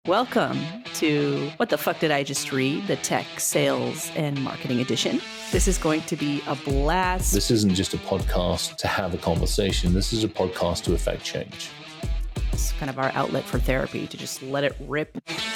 Welcome to What the Fuck Did I Just Read? The Tech Sales and Marketing Edition. This is going to be a blast. This isn't just a podcast to have a conversation. This is a podcast to affect change. It's kind of our outlet for therapy, to just let it rip.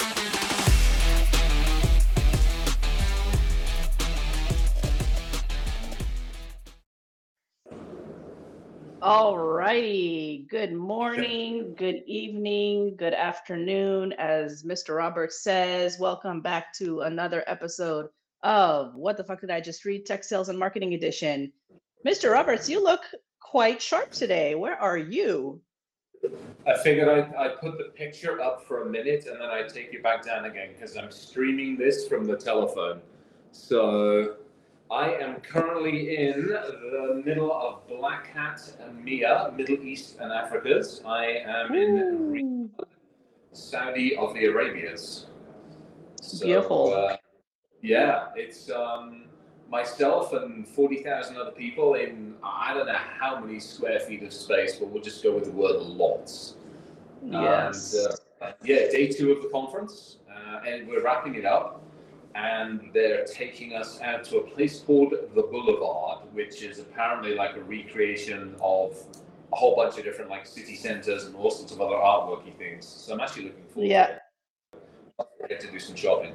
All righty. Good morning, good evening, good afternoon. As Mr. Roberts says, welcome back to another episode of What the Fuck Did I Just Read? Tech Sales and Marketing Edition. Mr. Roberts, you look quite sharp today. Where are you? I figured I'd put the picture up for a minute and then I'd take you back down again because I'm streaming this from the telephone. So I am currently in the middle of Black Hat and Mia, Middle East and Africas. I am in Riyadh, Saudi of the Arabias. So, beautiful. Yeah, it's myself and 40,000 other people in, I don't know how many square feet of space, but we'll just go with the word lots. Yes. And, day 2 of the conference, and we're wrapping it up. And they're taking us out to a place called The Boulevard, which is apparently like a recreation of a whole bunch of different like city centers and all sorts of other artworky things. So I'm actually looking forward to it. I get to do some shopping.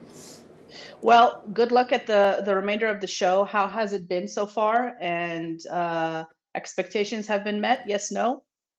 Well, good luck at the remainder of the show. How has it been so far? And expectations have been met? Yes, no?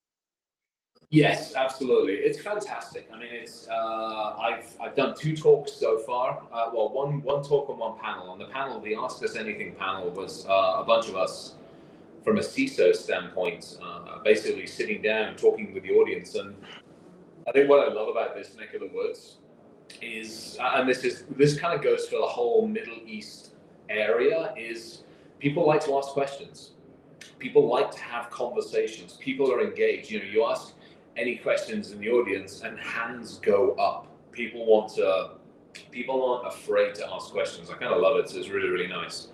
Yes, absolutely. It's fantastic. I mean, it's I've done 2 talks so far. One talk and one panel. On the panel, the Ask Us Anything panel was a bunch of us from a CISO standpoint, basically sitting down, talking with the audience. And I think what I love about this neck of the woods is, and this kind of goes for the whole Middle East area, is people like to ask questions. People like to have conversations. People are engaged. You know, you ask any questions in the audience and hands go up. People aren't afraid to ask questions. I kind of love it. So it's really, really nice.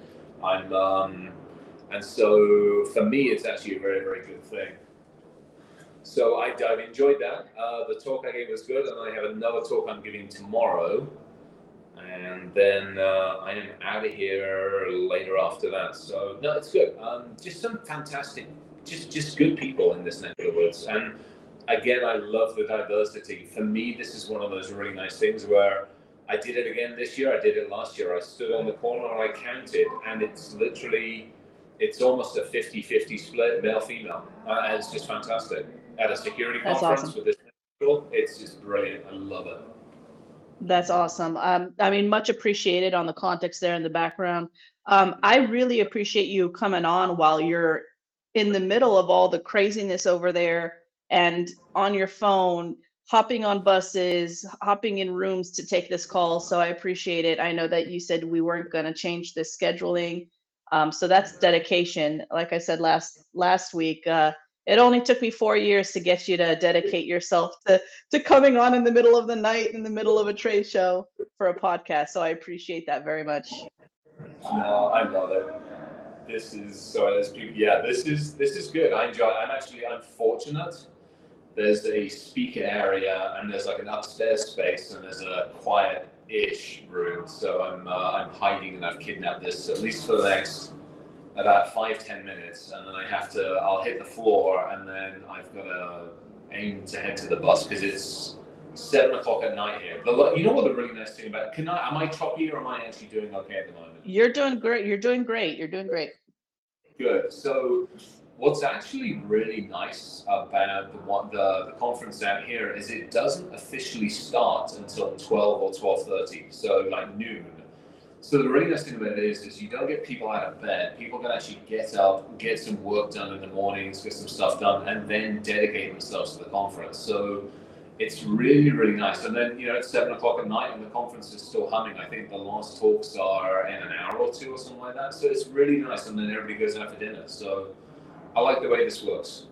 And so for me, it's actually a very, very good thing. So I've enjoyed that. The talk I gave was good, and I have another talk I'm giving tomorrow. And then I am out of here later after that. So no, it's good. Just some fantastic, just good people in this neck of the woods. And again, I love the diversity. For me, this is one of those really nice things where I did it again this year. I did it last year. I stood on the corner and I counted, and it's almost a 50-50 split, male-female. And it's just fantastic. At a security conference awesome. With this people, it's just brilliant. I love it. That's awesome. I mean, much appreciated on the context there in the background. I really appreciate you coming on while you're in the middle of all the craziness over there and on your phone, hopping on buses, hopping in rooms to take this call. So I appreciate it. I know that you said we weren't going to change the scheduling. So that's dedication. Like I said last week, it only took me 4 years to get you to dedicate yourself to coming on in the middle of the night, in the middle of a trade show for a podcast. So I appreciate that very much. No, I love it. This is good. I enjoy it. I'm fortunate. There's a speaker area and there's like an upstairs space and there's a quiet-ish room. So I'm hiding and I've kidnapped this at least for the next about 5-10 minutes, and then I'll hit the floor, and then I've got to aim to head to the bus because it's 7 o'clock at night here. You know what the really nice thing about am I choppy or am I actually doing okay at the moment? You're doing great. Good. So what's actually really nice about the conference out here is it doesn't officially start until 12 or 12:30, so like noon. So the really nice thing about it is you don't get people out of bed. People can actually get up, get some work done in the mornings, get some stuff done, and then dedicate themselves to the conference. So it's really, really nice. And then, it's 7 o'clock at night and the conference is still humming. I think the last talks are in an hour or 2 or something like that. So it's really nice. And then everybody goes out for dinner. So I like the way this works.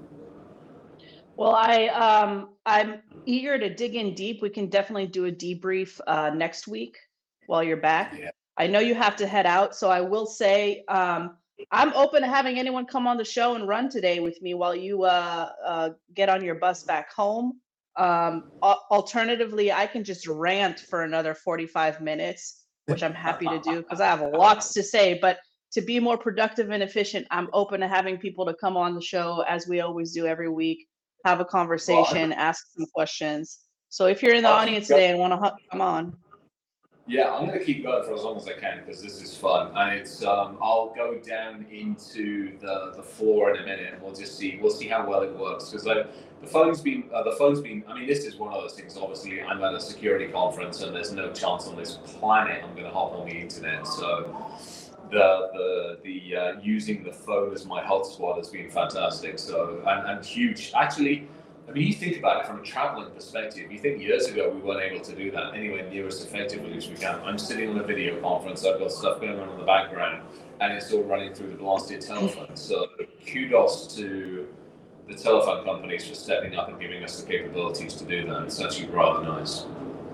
Well, I'm eager to dig in deep. We can definitely do a debrief next week while you're back. Yeah. I know you have to head out, so I will say I'm open to having anyone come on the show and run today with me while you get on your bus back home. Alternatively, I can just rant for another 45 minutes, which I'm happy to do because I have lots to say. But to be more productive and efficient, I'm open to having people to come on the show as we always do every week, have a conversation, ask some questions. So if you're in the audience today and want to come on. Yeah, I'm going to keep going for as long as I can because this is fun, and it's. I'll go down into the floor in a minute, and we'll see how well it works because the phone's been. I mean, this is one of those things. Obviously, I'm at a security conference, and there's no chance on this planet I'm going to hop on the internet. So, the using the phone as my hotspot has been fantastic. So, and huge. Actually, I mean, you think about it from a traveling perspective. You think years ago we weren't able to do that anywhere near as effectively as we can. I'm sitting on a video conference. I've got stuff going on in the background, and it's all running through the blasted telephone. So kudos to the telephone companies for stepping up and giving us the capabilities to do that. It's actually rather nice.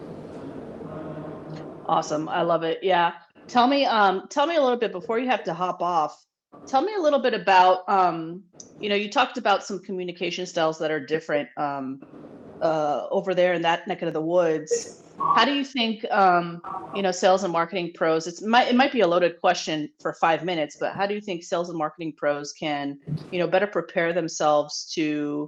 Awesome. I love it. Yeah. Tell me a little bit before you have to hop off. Tell me a little bit about, you talked about some communication styles that are different over there in that neck of the woods. How do you think, sales and marketing pros, it might be a loaded question for 5 minutes, but how do you think sales and marketing pros can, better prepare themselves to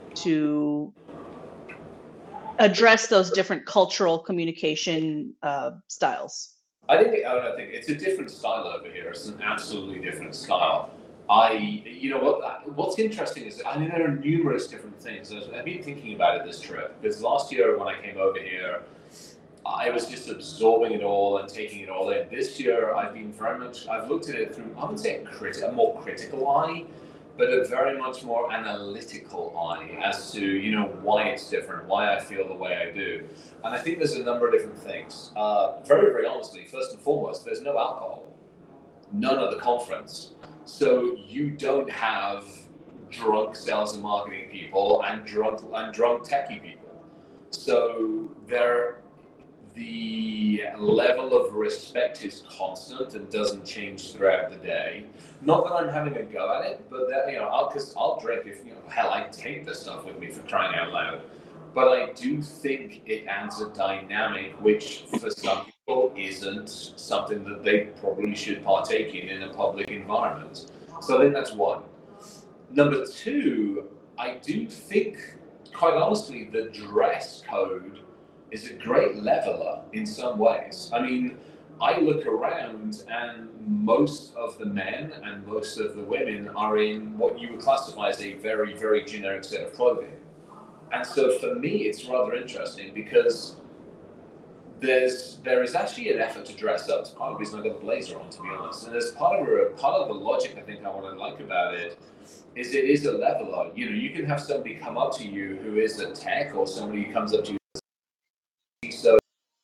address those different cultural communication styles? I think it's a different style over here. It's an absolutely different style. What's interesting is, I mean, there are numerous different things. I've been thinking about it this trip because last year when I came over here, I was just absorbing it all and taking it all in. This year, I've looked at it through, I would say, a more critical eye, but a very much more analytical eye as to, why it's different, why I feel the way I do. And I think there's a number of different things. Very, very honestly, first and foremost, there's no alcohol. None at the conference. So you don't have drunk sales and marketing people and drunk techie people. So the level of respect is constant and doesn't change throughout the day. Not that I'm having a go at it, but that, because I'll drink if, hell, I take this stuff with me for crying out loud. But I do think it adds a dynamic which for some people isn't something that they probably should partake in a public environment. So I think that's one. Number two, I do think, quite honestly, the dress code is a great leveler in some ways. I mean, I look around and most of the men and most of the women are in what you would classify as a very, very generic set of clothing. And so for me, it's rather interesting because there is actually an effort to dress up. It's part of the reason I got a blazer on, to be honest. And there's part of the logic I think what I like about it is a leveler. You can have somebody come up to you who is a tech or somebody who comes up to you. So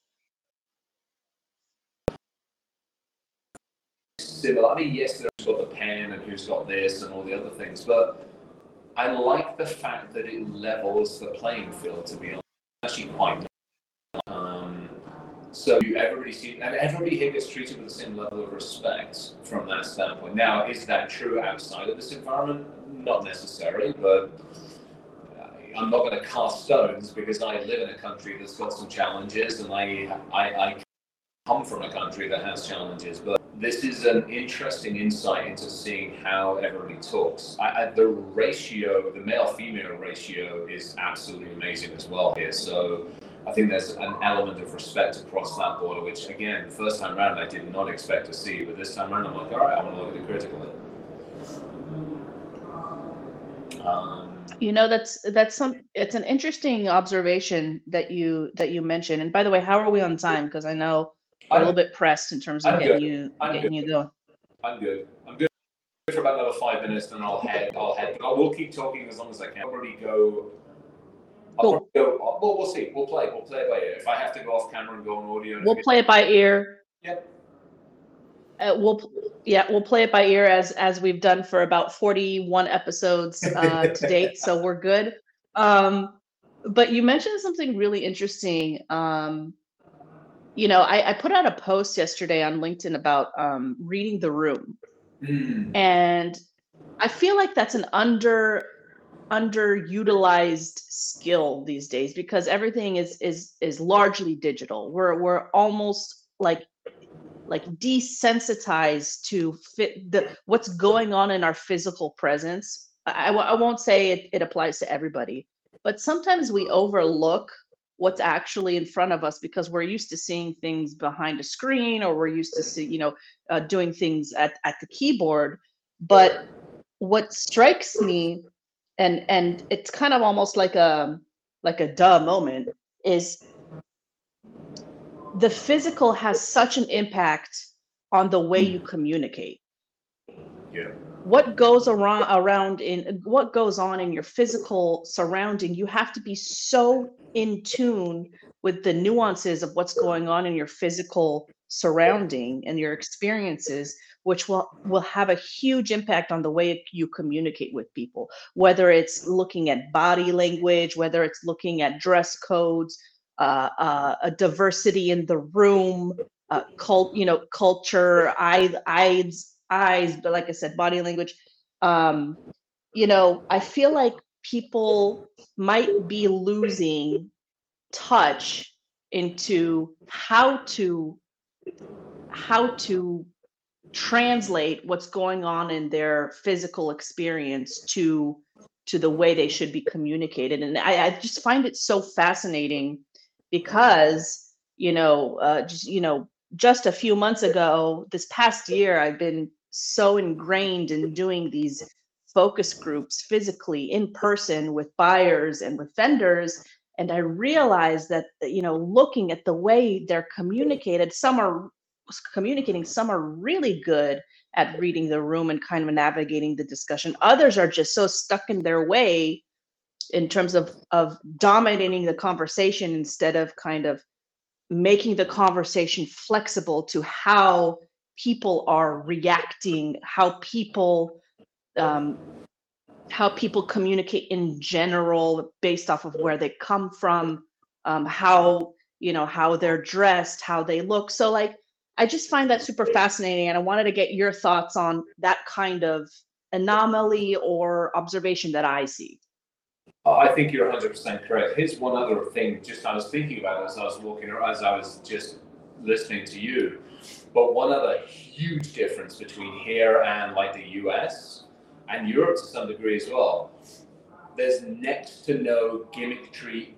similar. I mean, yes, who's got the pen and who's got this and all the other things, but I like the fact that it levels the playing field, to be honest. Actually quite nice. So everybody here gets treated with the same level of respect from that standpoint. Now, is that true outside of this environment? Not necessarily, but I'm not going to cast stones because I live in a country that's got some challenges and I come from a country that has challenges. But this is an interesting insight into seeing how everybody talks. The male-female ratio is absolutely amazing as well here. So I think there's an element of respect across that border, which again, the first time around I did not expect to see, but this time around I'm like, all right, I want to look at it critically. It's an interesting observation that you mentioned. And by the way, how are we on time? Because I know we're a little bit pressed in terms of getting you going. I'm good for about another 5 minutes, then I'll head. I will keep talking as long as I can. I'll probably go. Well, we'll see. We'll play it by ear. If I have to go off camera and go on audio, we'll play it by ear. Yep. We'll play it by ear as we've done for about 41 episodes to date, so we're good. But you mentioned something really interesting. I put out a post yesterday on LinkedIn about reading the room, and I feel like that's an underutilized skill these days because everything is largely digital. We're almost like desensitized to fit the what's going on in our physical presence. I won't say it applies to everybody, but sometimes we overlook what's actually in front of us because we're used to seeing things behind a screen, or we're used to see, doing things at the keyboard. But what strikes me, and it's kind of almost like a duh moment, is the physical has such an impact on the way you communicate. Yeah. What goes around in what goes on in your physical surrounding, you have to be so in tune with the nuances of what's going on in your physical surrounding and your experiences, which will have a huge impact on the way you communicate with people, whether it's looking at body language, whether it's looking at dress codes, a diversity in the room, culture, eyes, but like I said, body language. I feel like people might be losing touch into how to translate what's going on in their physical experience to the way they should be communicated. And I just find it so fascinating because just a few months ago, this past year, I've been so ingrained in doing these focus groups physically in person with buyers and with vendors. And I realized that, looking at the way they're communicated, some are really good at reading the room and kind of navigating the discussion. Others are just so stuck in their way in terms of dominating the conversation instead of kind of making the conversation flexible to how people are reacting, um, how people communicate in general based off of where they come from, how they're dressed, how they look. So like, I just find that super fascinating, and I wanted to get your thoughts on that kind of anomaly or observation that I see. I think you're 100% correct. Here's one other thing, just I was thinking about as I was walking, or as I was just listening to you. But one other huge difference between here and like the US and Europe to some degree as well, there's next to no gimmickry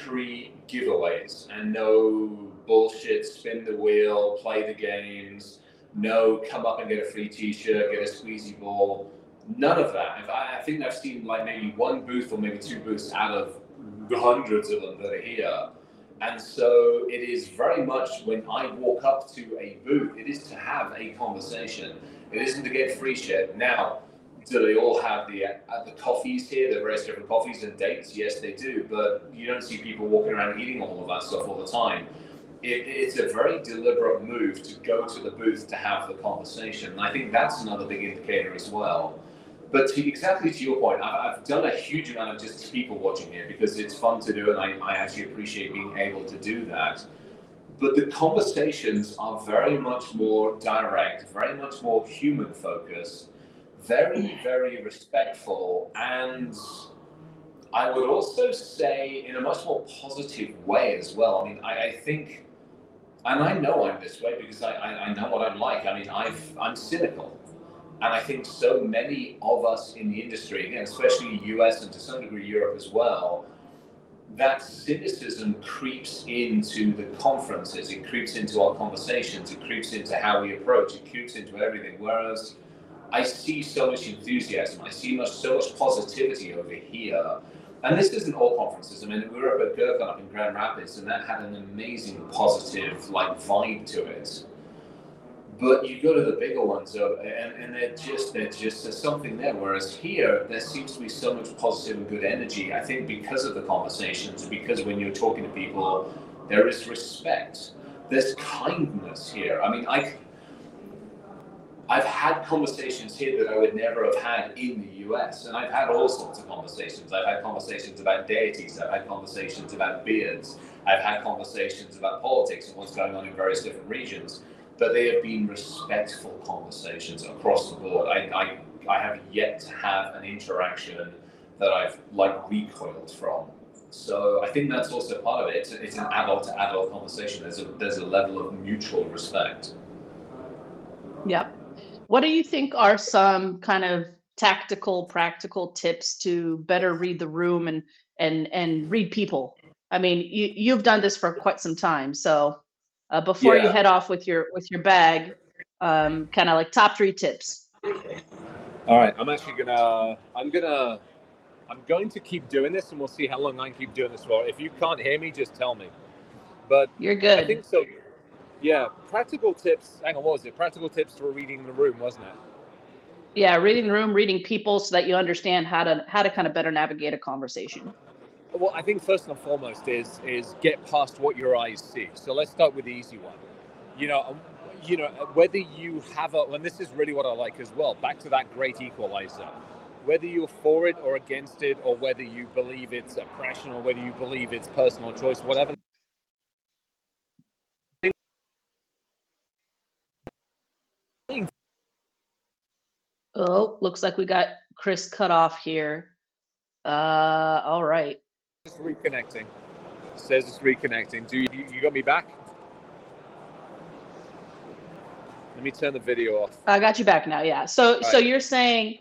giveaways and no bullshit, spin the wheel, play the games, no come up and get a free t-shirt, get a squeezy ball. None of that. I think I've seen like maybe one booth or maybe two booths out of the hundreds of them that are here. And so it is very much, when I walk up to a booth, it is to have a conversation. It isn't to get free shit. Now, do they all have the coffees here, the various different coffees and dates? Yes, they do. But you don't see people walking around eating all of that stuff all the time. It's a very deliberate move to go to the booth to have the conversation. And I think that's another big indicator as well. But exactly to your point, I've done a huge amount of just people watching here because it's fun to do, and I actually appreciate being able to do that. But the conversations are very much more direct, very much more human focused, very, very respectful, and I would also say in a much more positive way as well. I mean, I think, and I know I'm this way because I know what I'm like. I mean, I'm cynical. And I think so many of us in the industry, again, especially US and to some degree Europe as well, that cynicism creeps into the conferences, it creeps into our conversations, it creeps into how we approach, it creeps into everything. Whereas I see so much enthusiasm, I see so much positivity over here. And this isn't all conferences. I mean, we were up at Gurkhan up in Grand Rapids, and that had an amazing positive vibe to it. But you go to the bigger ones, and there's something there. Whereas here, there seems to be so much positive and good energy. I think because of the conversations, because when you're talking to people, there is respect. There's kindness here. I mean, I've had conversations here that I would never have had in the US, and I've had all sorts of conversations. I've had conversations about deities. I've had conversations about beards. I've had conversations about politics and what's going on in various different regions. But they have been respectful conversations across the board. I have yet to have an interaction that I've like recoiled from. So I think that's also part of it. It's an adult to adult conversation. There's a level of mutual respect. Yep. What do you think are some kind of tactical, practical tips to better read the room and read people? I mean, you've done this for quite some time, so before you head off with your bag, kind of like top 3 tips. All right, I'm going to keep doing this, and we'll see how long I can keep doing this for. If you can't hear me, just tell me. But You're good. I think so. Yeah, practical tips. Hang on, what was it? Practical tips for reading the room, wasn't it? Yeah, reading the room, reading people, so that you understand how to kind of better navigate a conversation. Well, I think first and foremost is get past what your eyes see. So let's start with the easy one. Whether you have and this is really what I like as well. Back to that great equalizer. Whether you're for it or against it, or whether you believe it's oppression, or whether you believe it's personal choice, whatever. Oh, looks like we got Chris cut off here. All right. Just reconnecting. It says it's reconnecting. Do you got me back? Let me turn the video off. I got you back now. Yeah. So right. You're saying,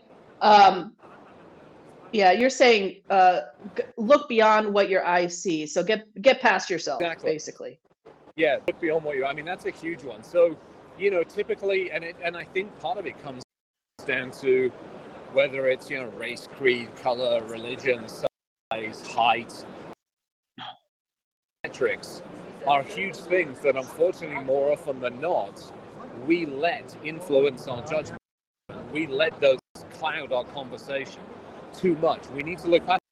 look beyond what your eyes see. So get past yourself, exactly. Basically. Yeah, look beyond what you. I mean, that's a huge one. So, typically, and I think part of it comes down to whether it's race, creed, color, religion, size, height. Metrics are huge things that, unfortunately, more often than not, we let influence our judgment. We let those cloud our conversation too much. We need to look past.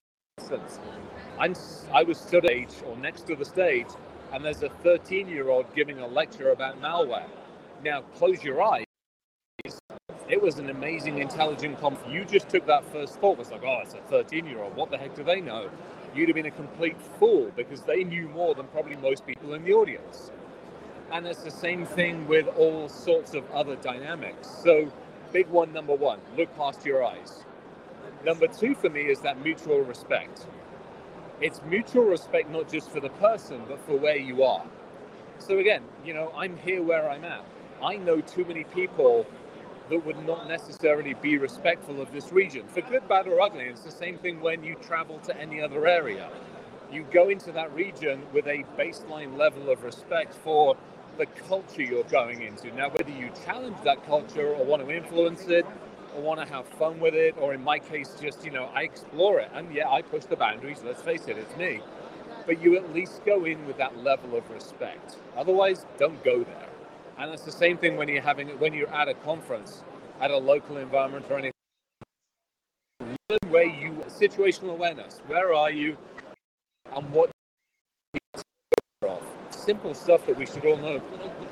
I was stood at stage or next to the stage, and there's a 13-year-old giving a lecture about malware. Now, close your eyes. It was an amazing, intelligent conference. You just took that first thought. Was like, oh, it's a 13-year-old. What the heck do they know? You'd have been a complete fool, because they knew more than probably most people in the audience. And it's the same thing with all sorts of other dynamics. So, big one, number one, look past your eyes. Number 2 for me is that mutual respect. It's mutual respect not just for the person, but for where you are. So again, I'm here where I'm at. I know too many people that would not necessarily be respectful of this region, for good, bad, or ugly. It's the same thing when you travel to any other area. You go into that region with a baseline level of respect for the culture you're going into. Now, whether you challenge that culture or want to influence it or want to have fun with it, or in my case, just, I explore it. And yeah, I push the boundaries, let's face it, it's me. But you at least go in with that level of respect. Otherwise, don't go there. And it's the same thing when you're at a conference, at a local environment or anything. Where situational awareness, where are you and what of? Simple stuff that we should all know.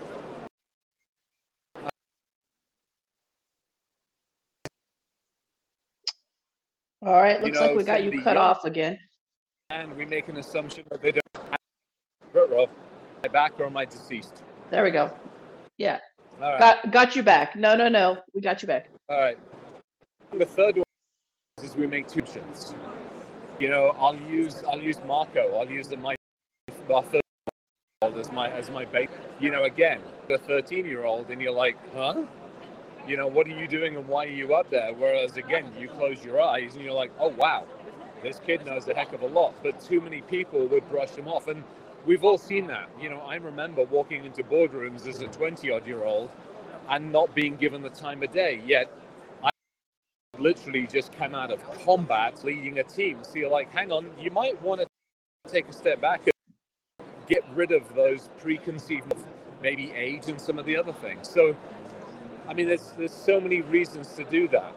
All right, looks like we got you cut off again. And we make an assumption that they don't. Am I back or am I deceased? There we go. Yeah. All right. Got you back. No. We got you back. All right. The third one is we make 2 options. I'll use Marco. I'll use my third as my bait. Again, the 13-year-old, and you're like, huh? What are you doing and why are you up there? Whereas again, you close your eyes and you're like, oh wow, this kid knows a heck of a lot. But too many people would brush him off, and we've all seen that. I remember walking into boardrooms as a 20-odd-year-old and not being given the time of day. Yet I literally just came out of combat leading a team. So you're like, hang on, you might want to take a step back and get rid of those preconceived, maybe age and some of the other things. So, I mean, there's so many reasons to do that.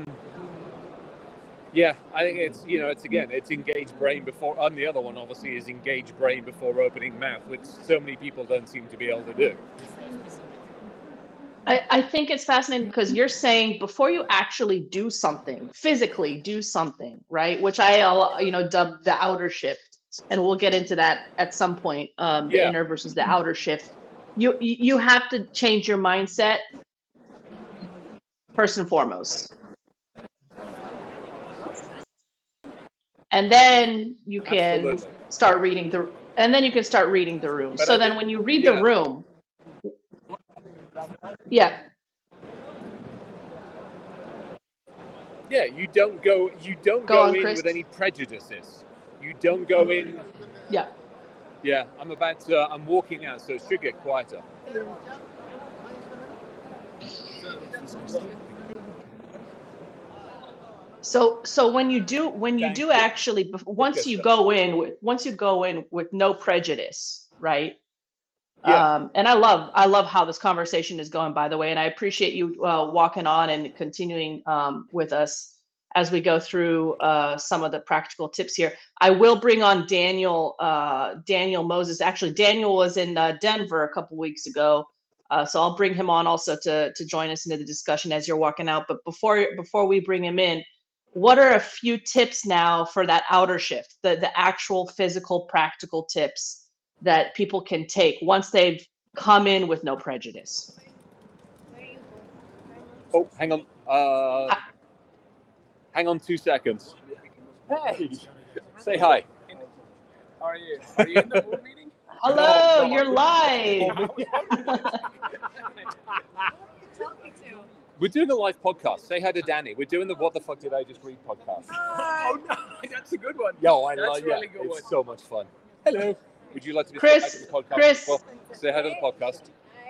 Yeah, I think it's engage brain before, and the other one obviously is engage brain before opening mouth, which so many people don't seem to be able to do. I think it's fascinating because you're saying before you actually do something, physically do something, right? Which I dub the outer shift, and we'll get into that at some point. The inner versus the outer shift. You have to change your mindset first and foremost. and then you can Absolutely. start reading the room. But So I then think- when you read yeah. the room, yeah, Yeah, you don't go Go on, in Chris. with any prejudices. You don't go in. yeah. Yeah, I'm walking out, so it should get quieter. So when you do Thank you. actually, once you go in with no prejudice, right? Yeah. And I love how this conversation is going, by the way, and I appreciate you walking on and continuing with us as we go through some of the practical tips here. I will bring on Daniel Moses. Actually, Daniel was in Denver a couple weeks ago, so I'll bring him on also to join us into the discussion as you're walking out. But before we bring him in, what are a few tips now for that outer shift, the actual physical practical tips that people can take once they've come in with no prejudice? Oh, hang on. Hang on 2 seconds. Hey, say hi. How are you? Are you in the board meeting? Hello, No, you're live. We're doing a live podcast. Say hi to Danny. We're doing the What the Fuck Did I Just Read podcast. Oh no, that's a good one. Yo, I That's love really it. good one. It's so much fun. Hello. Would you like to Chris, say hi to the podcast? Chris. Well, say hi to the podcast.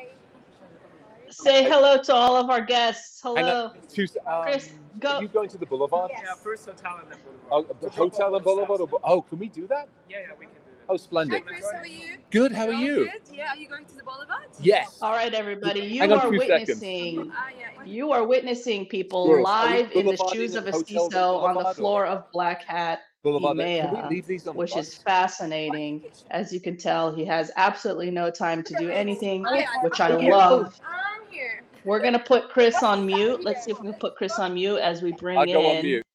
Say hello to all of our guests. Hang Hello. on. Chris, go. Are you going to the Boulevard? Yeah, first hotel and then Boulevard. Oh, the hotel and Boulevard? Can we do that? Yeah, we can do that. Oh, Hi splendid. Chris, how are you? Good. How are All you? Good. Yeah, are you going to the Boulevard? Yes. All right, everybody. You Hang on are 2 seconds. witnessing. Yeah. You are witnessing people Girls, are we live in the boulevarding shoes in of a hotels CISO on the Boulevard or- floor of Black Hat, Boulevard. Can EMEA, we leave these on the which bus? is fascinating. As you can tell, he has absolutely no time to do anything, which I love. I'm here. We're gonna put Chris on mute. Let's see if we can put Chris on mute as we bring I'll go on in mute.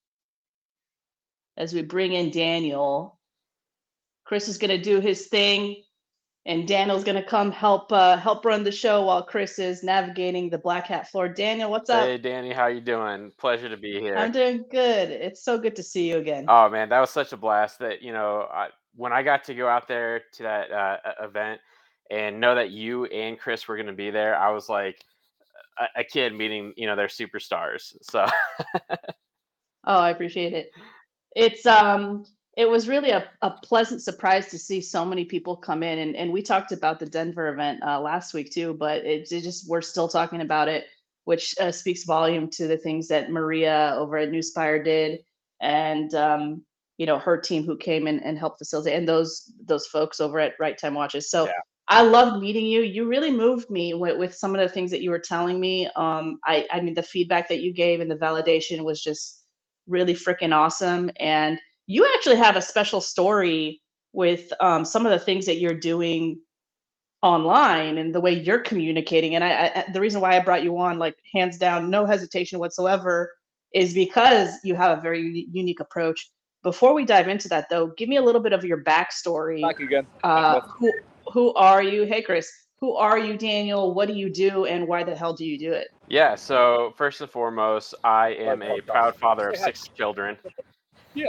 Daniel. Chris is gonna do his thing, and Daniel's gonna come help run the show while Chris is navigating the Black Hat floor. Daniel, what's up? Hey Danny, how you doing? Pleasure to be here. I'm doing good. It's so good to see you again. Oh man, that was such a blast. That when I got to go out there to that event and know that you and Chris were going to be there, I was like a kid meeting their superstars. So Oh, I appreciate it. It was really a pleasant surprise to see so many people come in, and we talked about the Denver event last week too, but we're still talking about it, which speaks volume to the things that Maria over at Newspire did, and her team who came in and helped facilitate, and those folks over at Right Time Watches. So Yeah. I loved meeting you. You really moved me with some of the things that you were telling me. I mean, the feedback that you gave and the validation was just really freaking awesome. And you actually have a special story with some of the things that you're doing online and the way you're communicating. And I the reason why I brought you on, like hands down, no hesitation whatsoever, is because you have a very unique approach. Before we dive into that, though, give me a little bit of your backstory. Back again. Who are you? Hey, Chris. Who are you, Daniel? What do you do, and why the hell do you do it? yeah. So first and foremost, I am a proud father of 6 children. Yeah.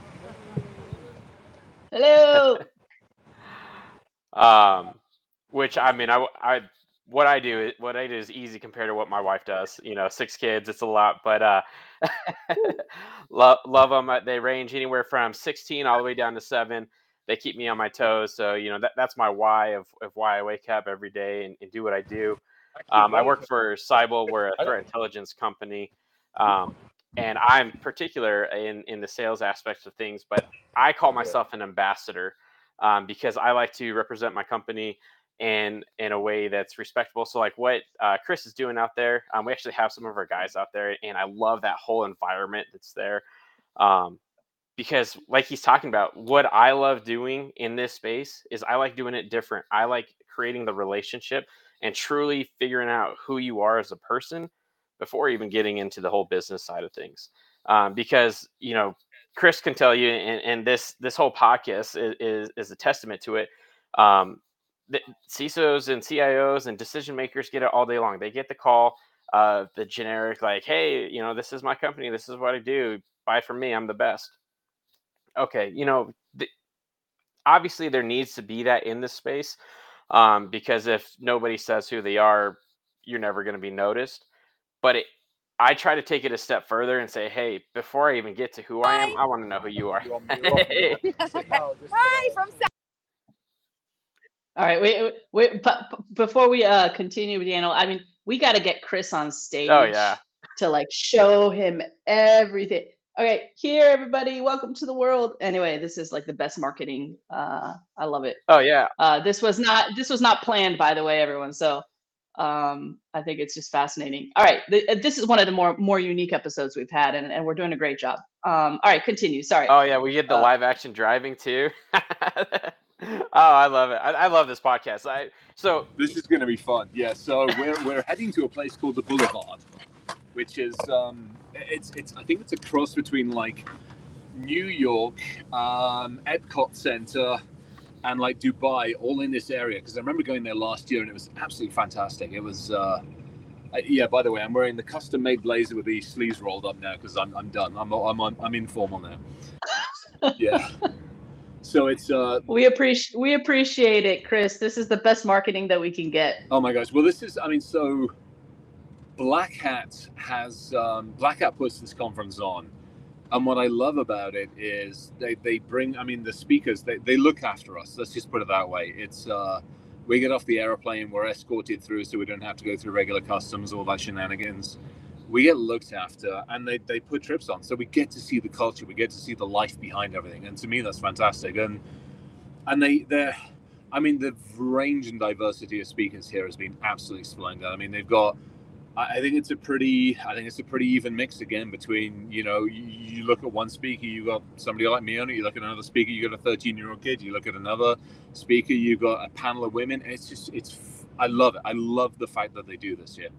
Hello. Which I mean, what I do is easy compared to what my wife does. 6 kids, it's a lot, but love them. They range anywhere from 16 all the way down to 7. They keep me on my toes. So, that's my why of why I wake up every day and do what I do. I work for Cybele. We're a threat intelligence company. And I'm particular in the sales aspects of things, but I call myself an ambassador because I like to represent my company in a way that's respectable. So like what Chris is doing out there, we actually have some of our guys out there, and I love that whole environment that's there. Because like he's talking about, what I love doing in this space is I like doing it different. I like creating the relationship and truly figuring out who you are as a person before even getting into the whole business side of things. Because, Chris can tell you, and this whole podcast is a testament to it. The CISOs and CIOs and decision makers get it all day long. They get the call, the generic, like, hey, this is my company. This is what I do. Buy from me. I'm the best. okay, obviously there needs to be that in this space, because if nobody says who they are, you're never going to be noticed. But I try to take it a step further and say, hey, before I even get to who I am, I want to know who you are. Hi from South. All right, wait. Before we continue with Daniel, I mean, we got to get Chris on stage. Oh, yeah. To like show him everything. Okay, here, everybody, welcome to the world. Anyway, this is like the best marketing. I love it. Oh yeah. This was not planned, by the way, everyone. So, I think it's just fascinating. All right, this is one of the more unique episodes we've had, and we're doing a great job. All right, continue. Sorry. Oh yeah, we get the live action driving too. Oh, I love it. I love this podcast. So this is going to be fun. Yeah. So we're heading to a place called the Boulevard, which is it's I think it's a cross between like New York, Epcot Center, and like Dubai, all in this area. Because I remember going there last year and it was absolutely fantastic. It was yeah. By the way, I'm wearing the custom-made blazer with the sleeves rolled up now because I'm done. I'm informal now. Yeah. So it's we appreciate it, Chris. This is the best marketing that we can get. Oh my gosh. Well, this is so Black Hat puts this conference on, and what I love about it is they bring the speakers, they look after us. Let's just put it that way. It's we get off the airplane, we're escorted through so we don't have to go through regular customs, all that shenanigans. We get looked after, and they put trips on, so we get to see the culture, we get to see the life behind everything, and to me that's fantastic. And the range and diversity of speakers here has been absolutely splendid. I mean, they've got, I think it's a pretty even mix again between, you look at one speaker, you got somebody like me on it, you look at another speaker, you got a 13-year-old kid, you look at another speaker, you got a panel of women. I love it. I love the fact that they do this here.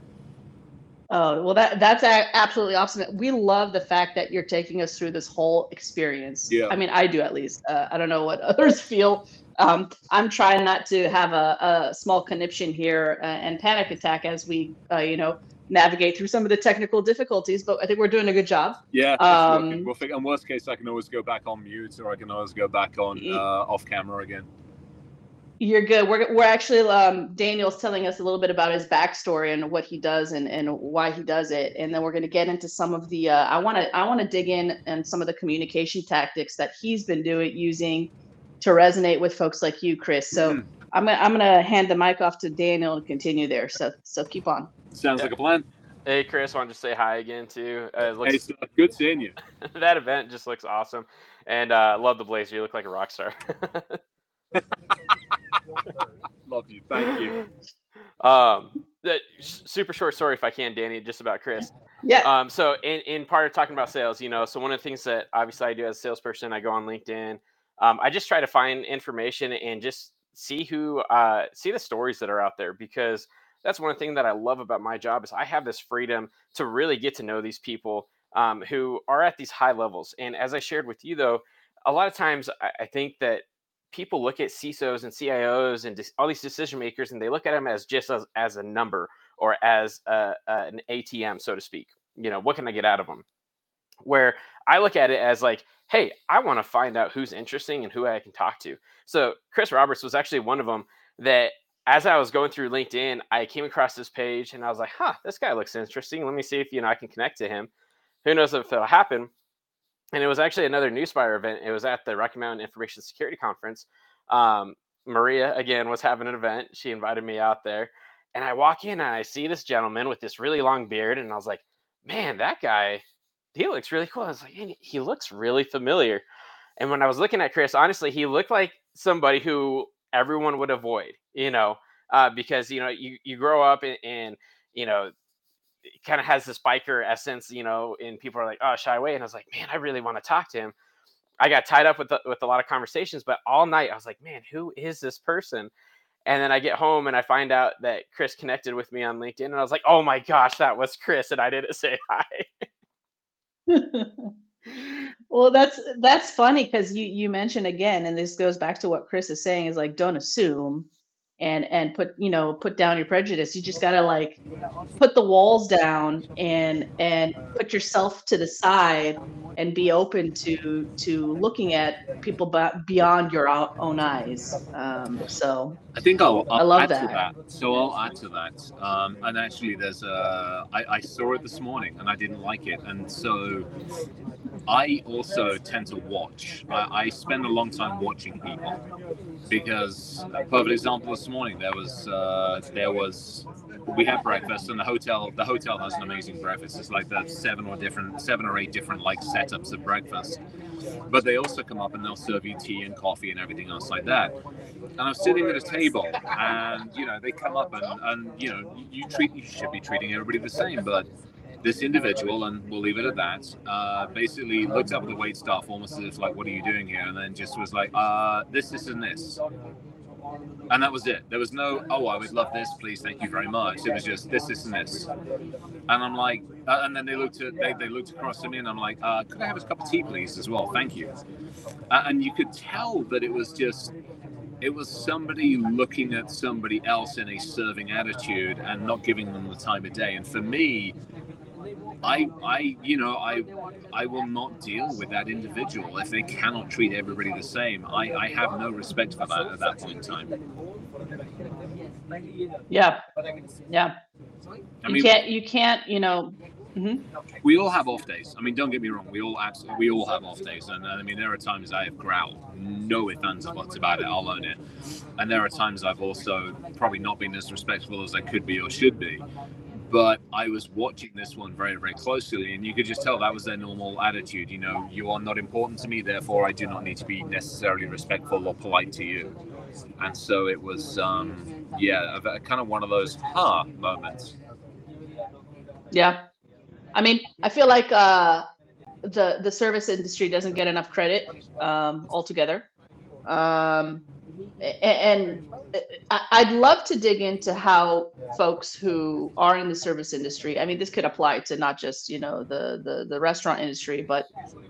Oh, well, that's absolutely awesome. We love the fact that you're taking us through this whole experience. Yeah. I mean, I do at least. I don't know what others feel. I'm trying not to have a small conniption here and panic attack as we, navigate through some of the technical difficulties, but I think we're doing a good job. Yeah. We'll figure, in worst case, I can always go back on mute, or I can always go back on off camera again. You're good. We're actually, Daniel's telling us a little bit about his backstory and what he does and why he does it. And then we're going to get into some of the, I want to dig in and some of the communication tactics that he's been using to resonate with folks like you, Chris. So I'm going to hand the mic off to Daniel to continue there. So keep on. Sounds like a plan. Hey, Chris, wanted to say hi again too. Hey, good seeing you. That event just looks awesome. And love the blazer. You look like a rock star. Love you. Thank you. Super short story, if I can, Danny, just about Chris. Yeah. So in part of talking about sales, so one of the things that obviously I do as a salesperson, I go on LinkedIn. I just try to find information and just see see the stories that are out there, because that's one thing that I love about my job is I have this freedom to really get to know these people who are at these high levels. And as I shared with you, though, a lot of times I think that people look at CISOs and CIOs and all these decision makers, and they look at them as just as a number or as an ATM, so to speak. What can I get out of them? Where I look at it as like, hey, I want to find out who's interesting and who I can talk to. So Chris Roberts was actually one of them that, as I was going through LinkedIn, I came across this page and I was like, this guy looks interesting. Let me see if, I can connect to him. Who knows if it'll happen. And it was actually another Newspire event. It was at the Rocky Mountain Information Security Conference. Maria, again, was having an event. She invited me out there. And I walk in and I see this gentleman with this really long beard. And I was like, man, that guy, he looks really cool. I was like, man, he looks really familiar. And when I was looking at Chris, honestly, he looked like somebody who everyone would avoid, because, you grow up and it kind of has this biker essence, and people are like, oh, shy away. And I was like, man, I really want to talk to him. I got tied up with a lot of conversations, but all night I was like, man, who is this person? And then I get home and I find out that Chris connected with me on LinkedIn, and I was like, oh my gosh, that was Chris. And I didn't say hi. Well, that's funny, because you mentioned again, and this goes back to what Chris is saying, is like, don't assume, and put down your prejudice. You just gotta like put the walls down and put yourself to the side and be open to looking at people beyond your own eyes. So I think I'll I love add to that. that. So I'll add to that. And actually, I saw it this morning and I didn't like it. And so I also tend to watch. I spend a long time watching people because, a perfect example, this morning we had breakfast, and the hotel has an amazing breakfast. It's like the 7 or 8 different like setups of breakfast. But they also come up and they'll serve you tea and coffee and everything else like that. And I'm sitting at a table, and they come up and you should be treating everybody the same, but this individual, and we'll leave it at that, basically looked up at the wait staff almost as if like, what are you doing here? And then just was like, this and this. And that was it. There was no, oh, I would love this, please, thank you very much. It was just this and this. And I'm like, and then they looked across at me, and I'm like, could I have a cup of tea, please, as well? Thank you. And you could tell that it was somebody looking at somebody else in a serving attitude and not giving them the time of day. And for me, I will not deal with that individual if they cannot treat everybody the same. I have no respect for that at that point in time. Yeah. I mean, You can't. we all have off days. I mean, don't get me wrong. We all have off days, and I mean, there are times I have growled, no ifs, ands, or buts about it. I'll own it. And there are times I've also probably not been as respectful as I could be or should be. But I was watching this one very, very closely, and you could just tell that was their normal attitude. You are not important to me, therefore I do not need to be necessarily respectful or polite to you. And so it was, kind of one of those moments. Yeah. I mean, I feel like the service industry doesn't get enough credit altogether. And I'd love to dig into how folks who are in the service industry, I mean, this could apply to not just, the restaurant industry, but,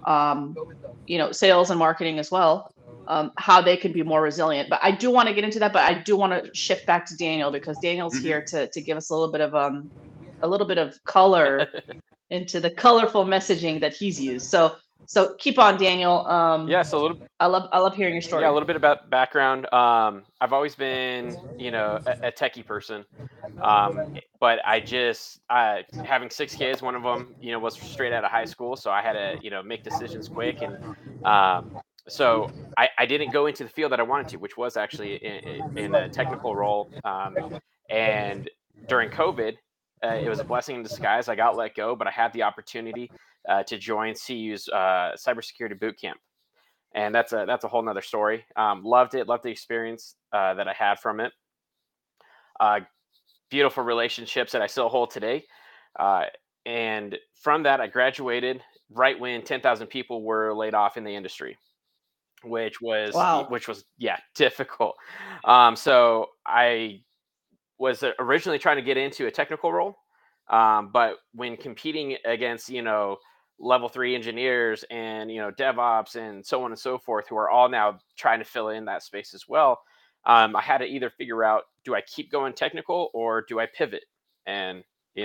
sales and marketing as well, how they can be more resilient. But I do want to get into that, but I do want to shift back to Daniel, because Daniel's here to give us a little bit of color into the colorful messaging that he's used. So keep on, Daniel. So I love hearing your story. Yeah, a little bit about background. I've always been, a techie person, but having 6 kids, one of them, was straight out of high school, so I had to, make decisions quick, and so I didn't go into the field that I wanted to, which was actually in a technical role, and during COVID, it was a blessing in disguise. I got let go, but I had the opportunity to join CU's cybersecurity bootcamp. And that's a whole nother story. Loved it. Loved the experience that I had from it. Beautiful relationships that I still hold today. And from that, I graduated right when 10,000 people were laid off in the industry, which was difficult. So I was originally trying to get into a technical role, but when competing against level 3 engineers and DevOps and so on and so forth, who are all now trying to fill in that space as well, I had to either figure out, do I keep going technical or do I pivot? And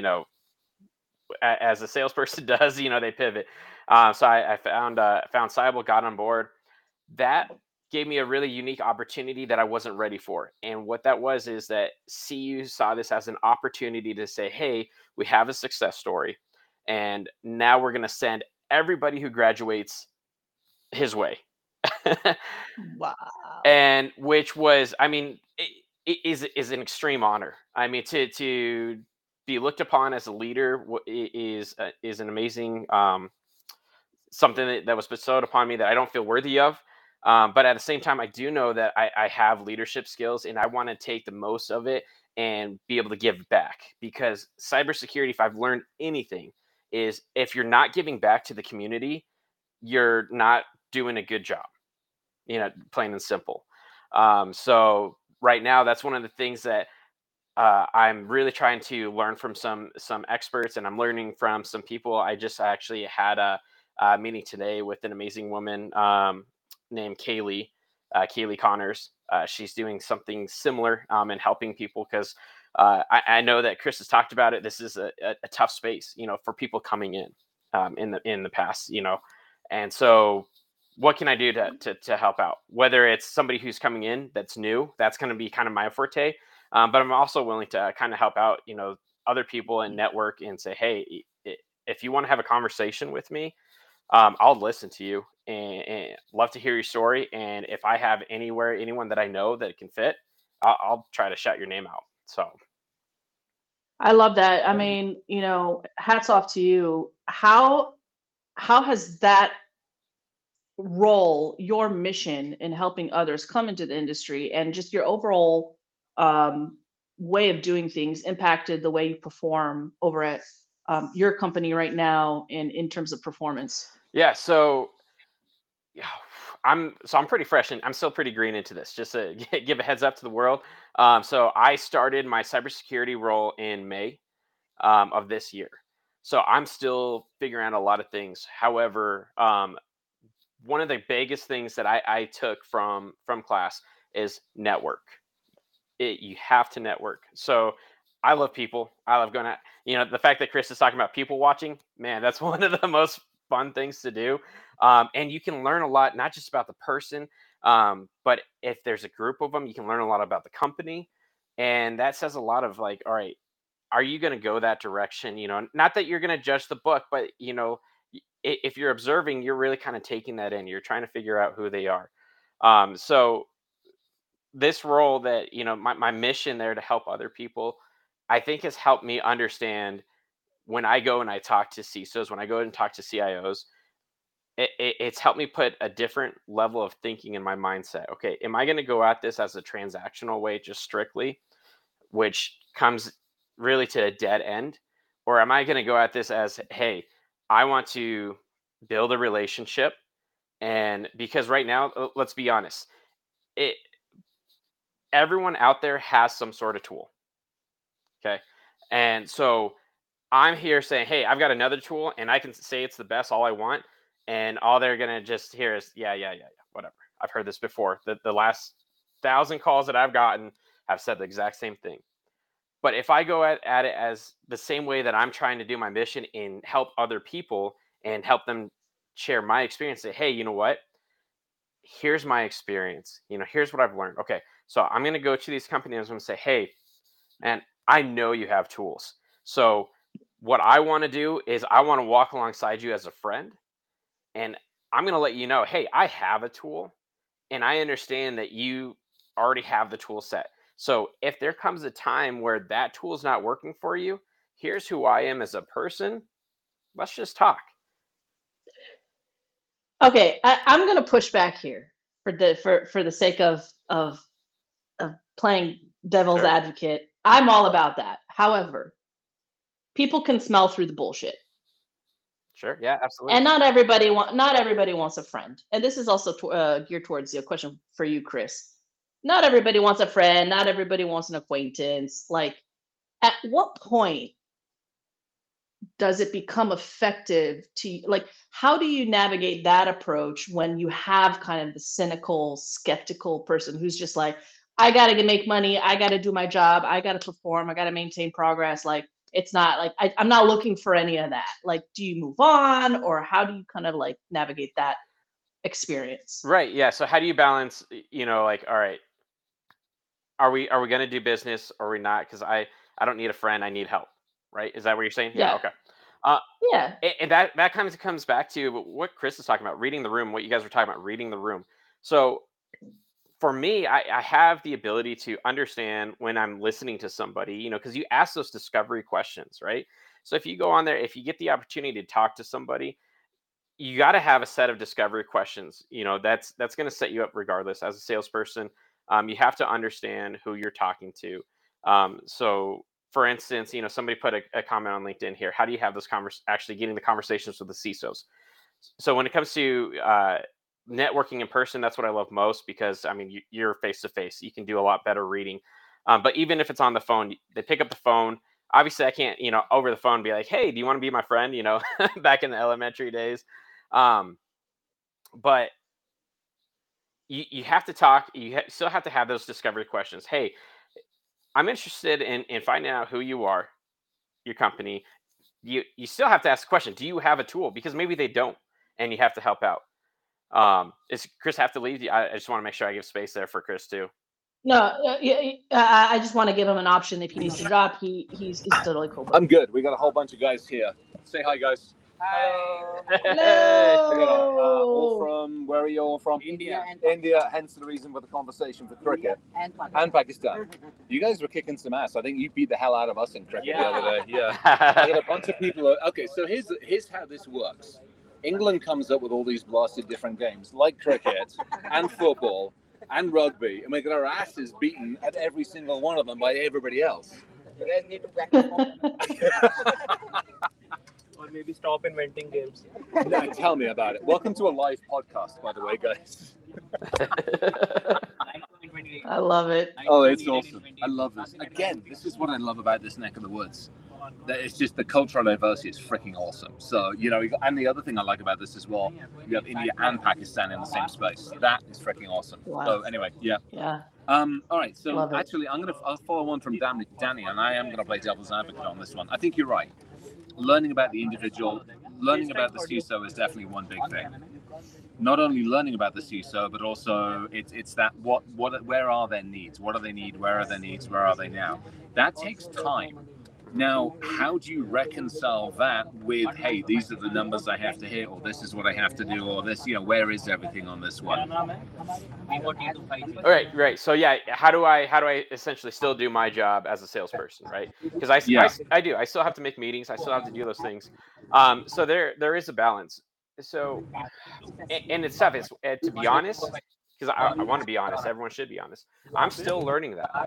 as a salesperson does, they pivot. So I found Seibel, got on board. That gave me a really unique opportunity that I wasn't ready for. And what that was is that CU saw this as an opportunity to say, hey, we have a success story, and now we're going to send everybody who graduates his way. Wow. And which was, I mean, it is an extreme honor. I mean, to be looked upon as a leader is an amazing something that was bestowed upon me that I don't feel worthy of. But at the same time, I do know that I have leadership skills, and I want to take the most of it and be able to give back. Because cybersecurity, if I've learned anything, is if you're not giving back to the community, you're not doing a good job, plain and simple. So right now, that's one of the things that I'm really trying to learn from some experts, and I'm learning from some people. I just actually had a meeting today with an amazing woman named Kaylee Connors. she's doing something similar and helping people because I know that Chris has talked about it. This is a tough space, for people coming in the past, and so what can I do to help out? Whether it's somebody who's coming in that's new, that's going to be kind of my forte, but I'm also willing to kind of help out, other people and network and say, hey, if you want to have a conversation with me, I'll listen to you and love to hear your story. And if I have anyone that I know that can fit, I'll try to shout your name out. So I love that. I mean, hats off to you. How has that role, your mission in helping others come into the industry, and just your overall way of doing things impacted the way you perform over at your company right now in terms of performance? yeah, so yeah, I'm pretty fresh and I'm still pretty green into this. Just to give a heads up to the world. So I started my cybersecurity role in May of this year. So I'm still figuring out a lot of things. However, one of the biggest things that I took from class is network. You have to network. So I love people. I love going out. The fact that Chris is talking about people watching, man, that's one of the most fun things to do. And you can learn a lot, not just about the person, but if there's a group of them, you can learn a lot about the company. And that says a lot of like, all right, are you going to go that direction? Not that you're going to judge the book, but if you're observing, you're really kind of taking that in. You're trying to figure out who they are. So this role that, my mission there to help other people, I think has helped me understand when I go and I talk to CISOs, when I go and talk to CIOs, it's helped me put a different level of thinking in my mindset. Okay, am I going to go at this as a transactional way, just strictly, which comes really to a dead end? Or am I going to go at this as, hey, I want to build a relationship? And because right now, let's be honest, everyone out there has some sort of tool. Okay. And so I'm here saying, hey, I've got another tool and I can say it's the best all I want. And all they're going to just hear is, yeah, whatever. I've heard this before. The last 1,000 calls that I've gotten have said the exact same thing. But if I go at it as the same way that I'm trying to do my mission and help other people and help them share my experience, say, hey, you know what? Here's my experience. Here's what I've learned. Okay. So I'm going to go to these companies and I'm going to say, hey, man, I know you have tools. So what I want to do is I want to walk alongside you as a friend. And I'm going to let you know, hey, I have a tool and I understand that you already have the tool set. So if there comes a time where that tool is not working for you, here's who I am as a person. Let's just talk. Okay, I'm going to push back here for the sake of playing devil's Sure. advocate. I'm all about that. However, people can smell through the bullshit. Sure. Yeah, absolutely. And not everybody wants a friend. And this is also geared towards the question for you, Chris. Not everybody wants a friend. Not everybody wants an acquaintance. Like, at what point does it become effective to, like, how do you navigate that approach when you have kind of the cynical, skeptical person who's just like, I got to make money. I got to do my job. I got to perform. I got to maintain progress. Like, it's not like I'm not looking for any of that. Like, do you move on, or how do you kind of like navigate that experience? Right. Yeah. So how do you balance, like, all right, are we going to do business or are we not? Because I don't need a friend. I need help. Right. Is that what you're saying? Yeah. Okay. Yeah. And that kind of comes back to what Chris is talking about, reading the room, what you guys were talking about, reading the room. So for me, I have the ability to understand when I'm listening to somebody, because you ask those discovery questions, right? So if you go on there, if you get the opportunity to talk to somebody, you got to have a set of discovery questions. That's going to set you up regardless. As a salesperson, you have to understand who you're talking to. So for instance, somebody put a comment on LinkedIn here. How do you have those actually getting the conversations with the CISOs? So when it comes to networking in person, that's what I love most, because you're face to face. You can do a lot better reading. But even if it's on the phone, they pick up the phone. Obviously, I can't, over the phone be like, hey, do you want to be my friend? Back in the elementary days. But you have to talk. Still have to have those discovery questions. Hey, I'm interested in finding out who you are, your company. You still have to ask the question, do you have a tool? Because maybe they don't, and you have to help out. Does Chris have to leave? I just want to make sure I give space there for Chris too. No, I just want to give him an option if he needs to drop. He's totally cool. I'm good. We got a whole bunch of guys here. Say hi, guys. Hello. All from, where are you all from? India. India, hence the reason for the conversation for cricket. And Pakistan. You guys were kicking some ass. I think you beat the hell out of us in cricket the other day. Yeah. I got a bunch of people. Okay, so here's how this works. England comes up with all these blasted different games, like cricket and football and rugby, and we get our asses beaten at every single one of them by everybody else. You guys need to practice or maybe stop inventing games. No, tell me about it. Welcome to a live podcast, by the way, guys. I love it. Oh, it's awesome. I love this. Again, this is what I love about this neck of the woods. That it's just the cultural diversity is freaking awesome. So, and the other thing I like about this as well, you have India and Pakistan in the same space. That is freaking awesome. Wow. So anyway, yeah. Yeah. All right. So Love it. actually, I'll follow on from Danny, and I am going to play devil's advocate on this one. I think you're right. Learning about the individual, learning about the CISO is definitely one big thing. Not only learning about the CISO, but also it's that where are their needs? What do they need? Where are their needs? Where are they now? That takes time. Now, how do you reconcile that with, hey, these are the numbers I have to hit, or this is what I have to do, or this, where is everything on this one? All right. So yeah, how do I essentially still do my job as a salesperson, right? Because I still have to make meetings. I still have to do those things. So there is a balance. So, and it's tough. It's to be honest, because I want to be honest. Everyone should be honest. I'm still learning that.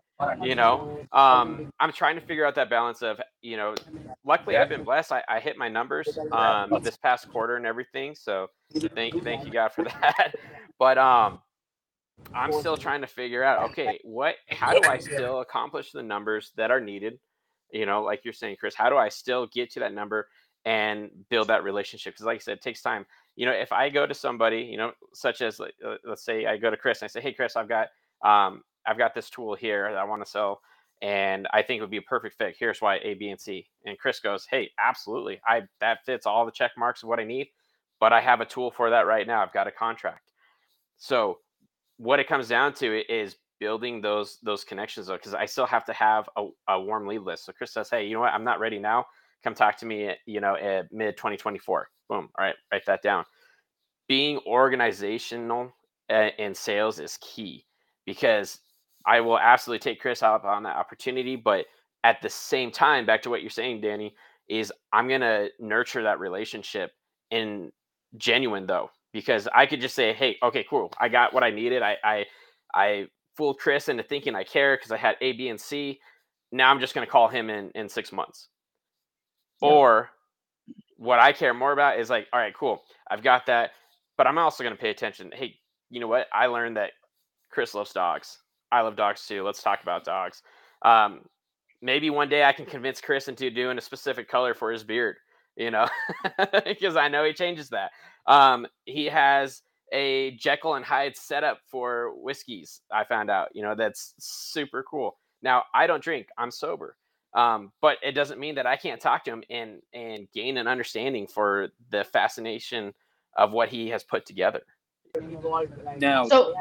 I'm trying to figure out that balance of, luckily I've been blessed. I hit my numbers this past quarter and everything. So thank you God for that. But I'm still trying to figure out, okay, how do I still accomplish the numbers that are needed? Like you're saying, Chris, how do I still get to that number and build that relationship? Because like I said, it takes time. If I go to somebody, such as let's say I go to Chris and I say, hey, Chris, I've got this tool here that I want to sell, and I think it would be a perfect fit. Here's why A, B, and C. And Chris goes, hey, absolutely. That fits all the check marks of what I need, but I have a tool for that right now. I've got a contract. So what it comes down to is building those connections, though, because I still have to have a warm lead list. So Chris says, hey, you know what? I'm not ready now. Come talk to me, at mid 2024. Boom. All right. Write that down. Being organizational in sales is key, because I will absolutely take Chris up on that opportunity. But at the same time, back to what you're saying, Danny, is I'm going to nurture that relationship in genuine, though, because I could just say, hey, okay, cool. I got what I needed. I fooled Chris into thinking I care because I had A, B, and C. Now I'm just going to call him in 6 months. Yeah. Or what I care more about is like, all right, cool. I've got that, but I'm also going to pay attention. Hey, you know what? I learned that Chris loves dogs. I love dogs too. Let's talk about dogs. Maybe one day I can convince Chris into doing a specific color for his beard, because I know he changes that. He has a Jekyll and Hyde setup for whiskeys. I found out, that's super cool. Now I don't drink. I'm sober. But it doesn't mean that I can't talk to him and gain an understanding for the fascination of what he has put together. Now,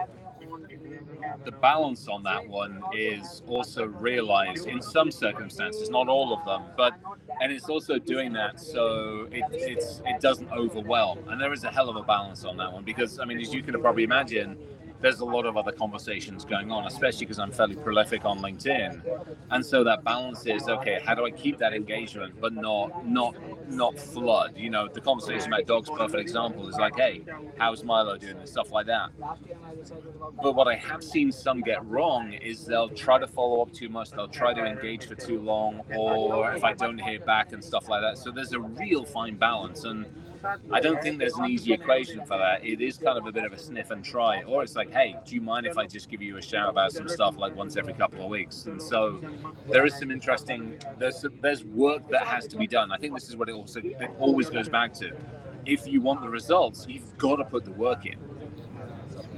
the balance on that one is also realized in some circumstances, not all of them, and it's also doing that so it doesn't overwhelm. And there is a hell of a balance on that one, because, as you can probably imagine, there's a lot of other conversations going on, especially because I'm fairly prolific on LinkedIn. And so that balance is, okay, how do I keep that engagement, but not flood? The conversation about dogs, perfect example, is like, hey, how's Milo doing and stuff like that. But what I have seen some get wrong is they'll try to follow up too much. They'll try to engage for too long, or if I don't hear back and stuff like that. So there's a real fine balance. And I don't think there's an easy equation for that. It is kind of a bit of a sniff and try, or it's like, hey, do you mind if I just give you a shout about some stuff like once every couple of weeks? And so there is some interesting, there's work that has to be done. I think this is what it always goes back to. If you want the results, you've got to put the work in.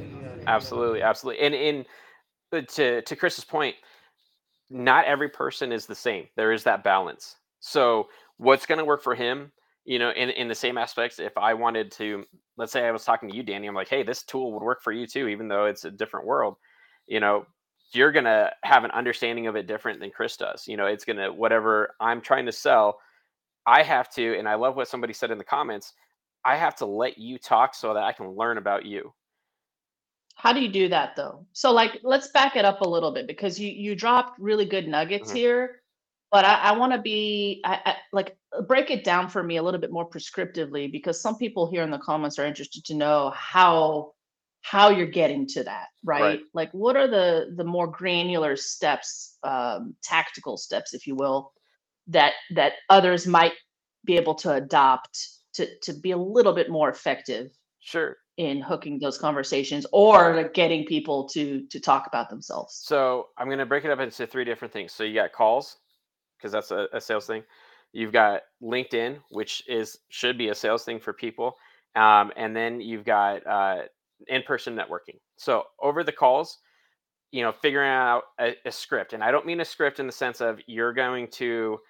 Absolutely, absolutely. But to Chris's point, not every person is the same. There is that balance. So what's going to work for him, in the same aspects, if I wanted to, let's say I was talking to you, Danny, I'm like, hey, this tool would work for you too, even though it's a different world, you know, you're going to have an understanding of it different than Chris does. It's going to, whatever I'm trying to sell, I have to, and I love what somebody said in the comments, I have to let you talk so that I can learn about you. How do you do that though? So like, let's back it up a little bit because you dropped really good nuggets Mhm. here, but I want to like break it down for me a little bit more prescriptively because some people here in the comments are interested to know how you're getting to that, Right. right? Like, what are the more granular steps, tactical steps, if you will, that others might be able to adopt to be a little bit more effective Sure. in hooking those conversations or getting people to talk about themselves. So I'm going to break it up into 3 different things. So you got calls, because that's a sales thing. You've got LinkedIn, which should be a sales thing for people. And then you've got in-person networking. So over the calls, figuring out a script. And I don't mean a script in the sense of you're going to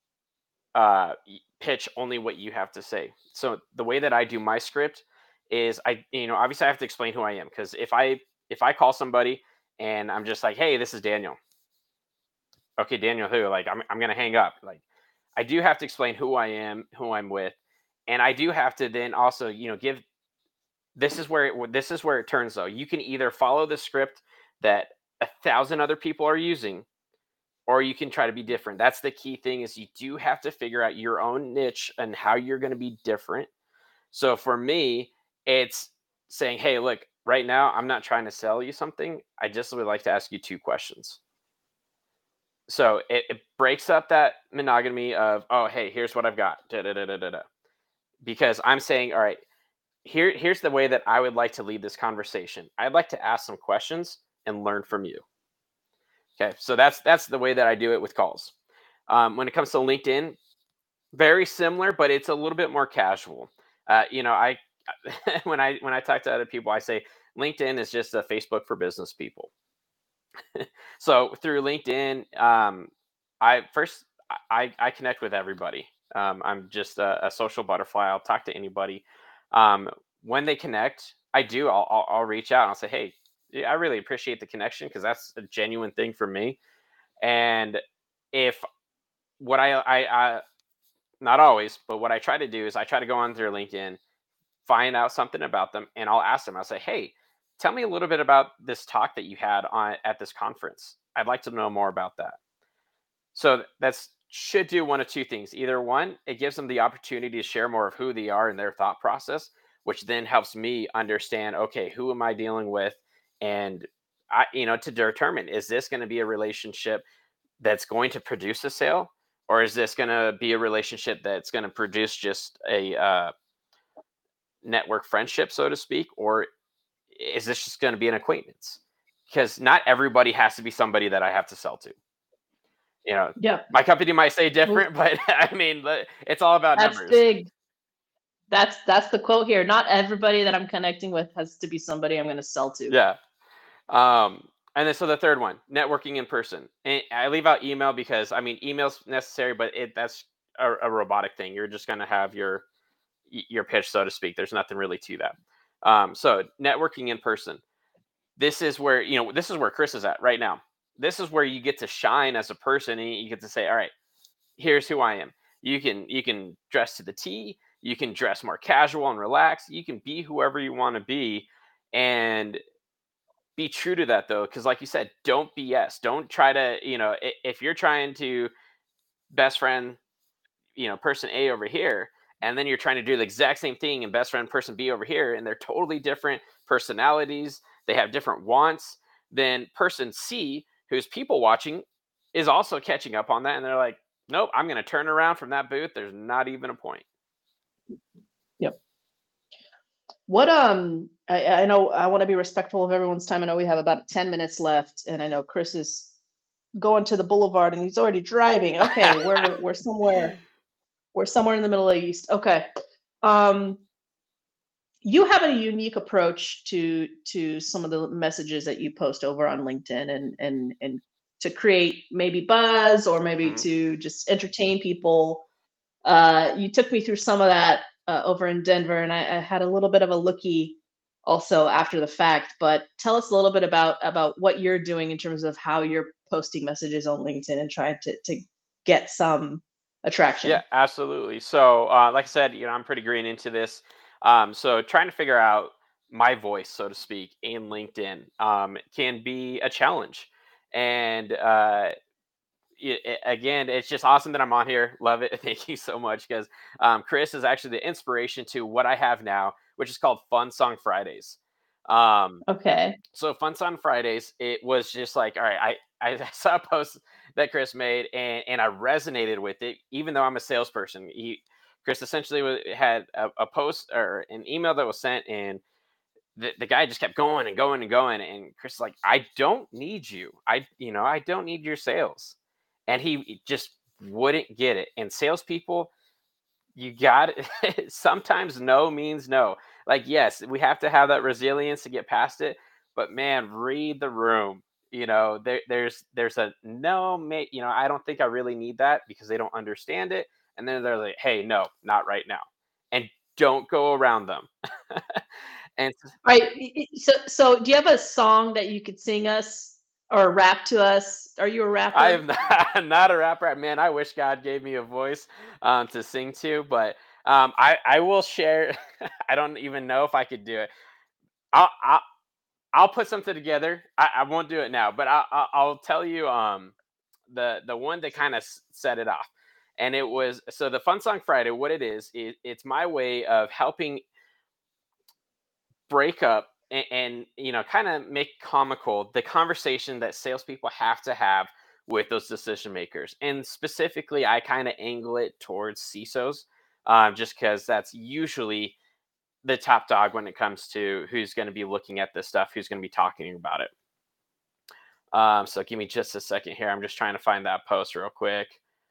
pitch only what you have to say. So the way that I do my script is obviously I have to explain who I am, because if I call somebody and I'm just like, hey, this is Daniel. Okay, Daniel who? Like, I'm going to hang up. Like, I do have to explain who I am, who I'm with. And I do have to then also, give, this is where it turns though. You can either follow the script that 1,000 other people are using, or you can try to be different. That's the key thing, is you do have to figure out your own niche and how you're going to be different. So for me, it's saying, hey, look, right now, I'm not trying to sell you something. I just would like to ask you 2 questions. So it breaks up that monogamy of, oh, hey, here's what I've got. Da, da, da, da, da, da. Because I'm saying, all right, here's the way that I would like to lead this conversation. I'd like to ask some questions and learn from you. Okay, so that's the way that I do it with calls. When it comes to LinkedIn, very similar, but it's a little bit more casual. I when I talk to other people, I say LinkedIn is just a Facebook for business people. So through LinkedIn, I connect with everybody. I'm just a social butterfly. I'll talk to anybody. When they connect, I'll reach out and I'll say, hey, yeah, I really appreciate the connection, because that's a genuine thing for me. And if what I not always, but what I try to do is I try to go on through LinkedIn, find out something about them, and I'll ask them. I'll say, hey, tell me a little bit about this talk that you had at this conference. I'd like to know more about that. So that's should do one of 2 things. Either one, it gives them the opportunity to share more of who they are and their thought process, which then helps me understand, okay, who am I dealing with? And to determine, is this going to be a relationship that's going to produce a sale, or is this going to be a relationship that's going to produce just a network friendship, so to speak, or is this just going to be an acquaintance? Because not everybody has to be somebody that I have to sell to. Yep. My company might say different, but I mean, it's all about That's numbers. big. That's the quote here. Not everybody that I'm connecting with has to be somebody I'm going to sell to. Yeah. And then so the third one, networking in person. And I leave out email because email's necessary, but that's a robotic thing. You're just going to have your pitch, so to speak. There's nothing really to that. So networking in person. This is where Chris is at right now. This is where you get to shine as a person, and you get to say, all right, here's who I am. You can dress to the T. You can dress more casual and relaxed. You can be whoever you want to be, and be true to that, though, because like you said, don't BS. Don't try to, if you're trying to best friend, person A over here, and then you're trying to do the exact same thing and best friend person B over here, and they're totally different personalities. They have different wants. Then person C, who's people watching, is also catching up on that, and they're like, nope, I'm going to turn around from that booth. There's not even a point. Yep. What I know I want to be respectful of everyone's time. I know we have about 10 minutes left, and I know Chris is going to the boulevard and he's already driving. Okay, we're somewhere in the Middle East. Okay. you have a unique approach to some of the messages that you post over on LinkedIn, and to create maybe buzz, or maybe to just entertain people. You took me through some of that over in Denver, and I had a little bit of a lookie also after the fact. But tell us a little bit about what you're doing in terms of how you're posting messages on LinkedIn and trying to get some attraction. Yeah, absolutely. So, like I said, I'm pretty green into this. So trying to figure out my voice, so to speak, in LinkedIn can be a challenge. And again, it's just awesome that I'm on here. Love it. Thank you so much, because Chris is actually the inspiration to what I have now, which is called Fun Song Fridays. Okay. So Fun Song Fridays, it was just like, all right, I saw a post that Chris made, and I resonated with it, even though I'm a salesperson. Chris essentially had a post or an email that was sent, and the guy just kept going and going and going. And Chris is like, I don't need you. I don't need your sales. And he just wouldn't get it. And salespeople, you got it. Sometimes no means no. Like, yes, we have to have that resilience to get past it. But man, read the room. There's a no, mate. I don't think I really need that, because they don't understand it. And then they're like, hey, no, not right now. And don't go around them. And Right. So do you have a song that you could sing us or rap to us? Are you a rapper? I am not a rapper. Man, I wish God gave me a voice to sing to, but I will share. I don't even know if I could do it. I'll put something together. I won't do it now, but I'll tell you the one that kind of set it off. And it was, so the Fun Song Friday, what it is, it's my way of helping break up and kind of make comical the conversation that salespeople have to have with those decision makers. And specifically, I kind of angle it towards CISOs, just because that's usually the top dog when it comes to who's going to be looking at this stuff, who's going to be talking about it. So give me just a second here. I'm just trying to find that post real quick.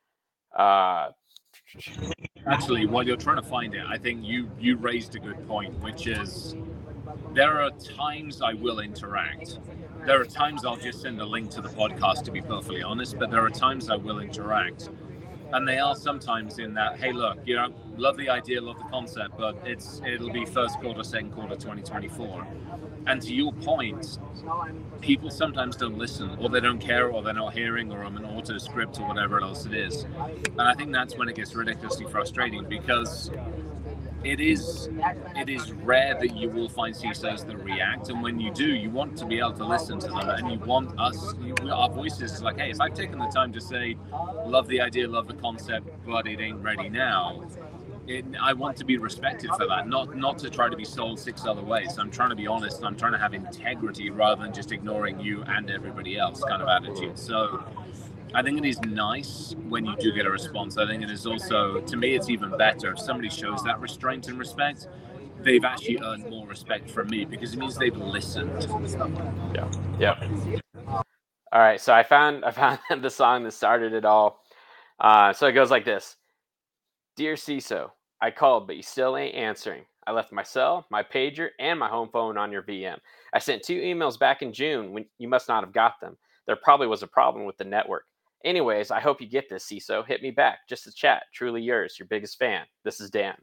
Actually, while you're trying to find it, I think you raised a good point, which is there are times I will interact. There are times I'll just send a link to the podcast, to be perfectly honest, but there are times I will interact. And they are sometimes in that, hey, look, love the idea, love the concept, but it'll be first quarter, second quarter, 2024. And to your point, people sometimes don't listen, or they don't care, or they're not hearing, or I'm an auto script, or whatever else it is. And I think that's when it gets ridiculously frustrating, because it is rare that you will find CISOs that react, and when you do, you want to be able to listen to them, and you want our voices like, hey, if I've taken the time to say, love the idea, love the concept, but it ain't ready now, I want to be respected for that, not to try to be sold 6 other ways. I'm trying to be honest, and I'm trying to have integrity rather than just ignoring you and everybody else kind of attitude. So I think it is nice when you do get a response. I think it is also, to me, it's even better if somebody shows that restraint and respect. They've actually earned more respect from me, because it means they've listened. Yeah. All right, so I found the song that started it all. So it goes like this. Dear CISO, I called, but you still ain't answering. I left my cell, my pager, and my home phone on your VM. I sent 2 emails back in June when you must not have got them. There probably was a problem with the network. Anyways, I hope you get this, CISO. Hit me back just to chat. Truly yours, your biggest fan. This is Dan.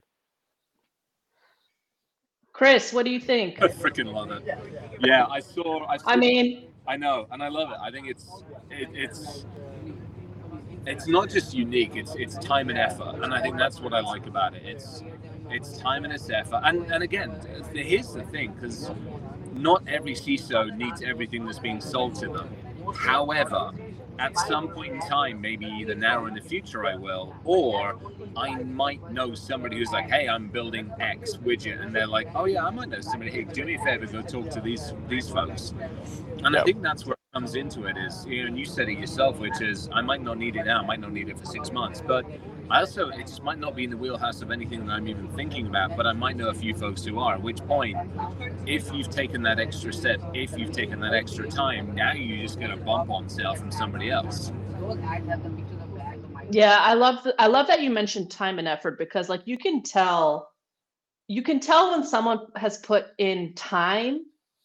Chris, what do you think? I freaking love it. Yeah, I saw. I mean, I know, and I love it. I think it's not just unique. It's time and effort, and I think that's what I like about it. It's time and it's effort. And again, here's the thing, because not every CISO needs everything that's being sold to them. However, at some point in time, maybe either now or in the future I will, or I might know somebody who's like, hey, I'm building X widget, and they're like, oh yeah, I might know somebody, hey, do me a favor, go talk to these folks. And I think that's where it comes into it is, and you said it yourself, which is, I might not need it now, I might not need it for 6 months, but I also, it just might not be in the wheelhouse of anything that I'm even thinking about, but I might know a few folks who are, at which point, if you've taken that extra step, if you've taken that extra time, now you just get a bump on sale from somebody else. Yeah, I love that you mentioned time and effort, because like you can tell you can tell when someone has put in time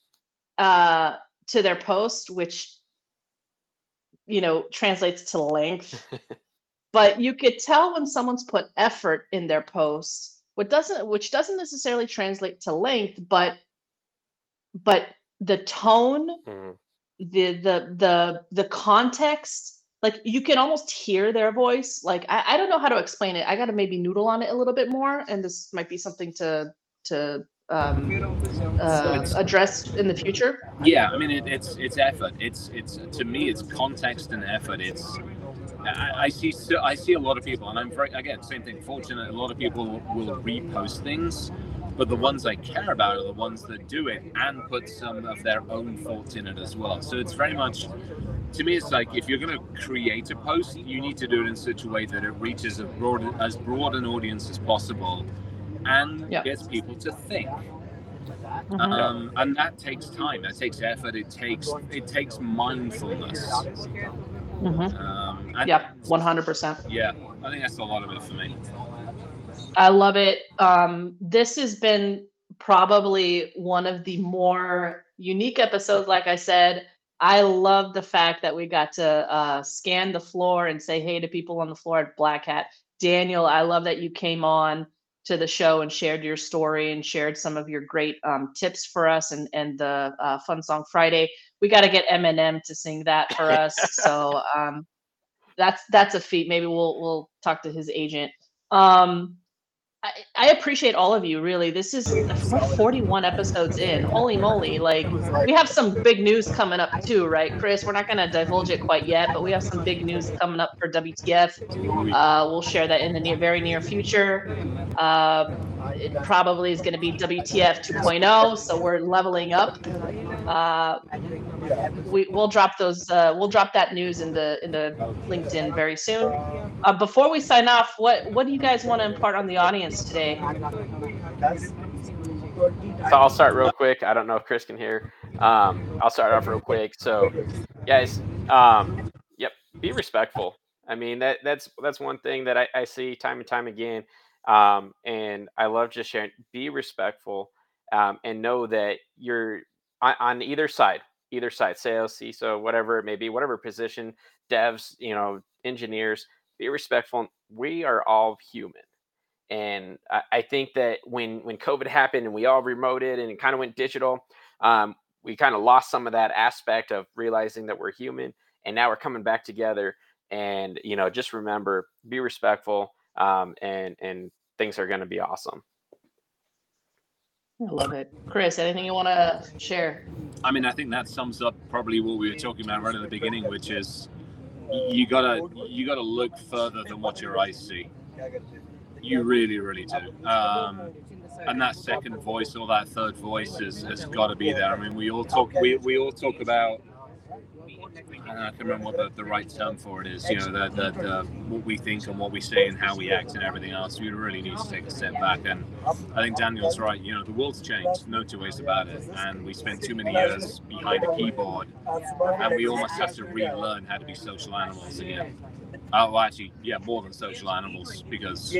to their post, which translates to length. But you could tell when someone's put effort in their post, which doesn't necessarily translate to length, but the tone, the context, like you can almost hear their voice. Like I don't know how to explain it. I got to maybe noodle on it a little bit more, and this might be something to address in the future. Yeah, I mean it's effort. It's to me it's context and effort. I see a lot of people, and I'm same thing, fortunate. A lot of people will repost things, but the ones I care about are the ones that do it and put some of their own thoughts in it as well. So it's very much, to me, it's like if you're going to create a post, you need to do it in such a way that it reaches as broad an audience as possible and gets people to think. And that takes time, that takes effort, it takes mindfulness. 100%. Yeah, I think that's a lot of it for me. I love it. This has been probably one of the more unique episodes. Like I said, I love the fact that we got to scan the floor and say hey to people on the floor at Black Hat. Daniel, I love that you came on to the show and shared your story and shared some of your great tips for us and the Fun Song Friday. We got to get Eminem to sing that for us. So that's a feat. Maybe we'll talk to his agent. I appreciate all of you, really. This is 41 episodes in. Holy moly. Like, we have some big news coming up too, right, Chris? We're not going to divulge it quite yet, but we have some big news coming up for WTF. We'll share that in the very near future. It probably is going to be WTF 2.0, so we're leveling up. We'll drop those. We'll drop that news in the LinkedIn very soon. Before we sign off, what do you guys want to impart on the audience today? So I'll start real quick. I don't know if Chris can hear. I'll start off real quick. So, guys, be respectful. I mean, that's one thing that I see time and time again. And I love just sharing. Be respectful, and know that you're on either side, sales, CISO, whatever it may be, whatever position, devs, engineers. Be respectful. We are all human. And I think that when COVID happened and we all remoted and it kind of went digital, we kind of lost some of that aspect of realizing that we're human. And now we're coming back together. And, just remember, be respectful, and things are going to be awesome. I love it. Chris, anything you want to share? I mean, I think that sums up probably what we were talking about right at the beginning, which is you gotta look further than what your eyes see. You really, really do. And that second voice or that third voice has got to be there. I mean, we all talk about. I can't remember what the right term for it is. The what we think and what we say and how we act and everything else. We really need to take a step back. And I think Daniel's right. The world's changed, no two ways about it. And we spent too many years behind a keyboard, and we almost have to relearn how to be social animals again. Oh, actually, more than social animals, because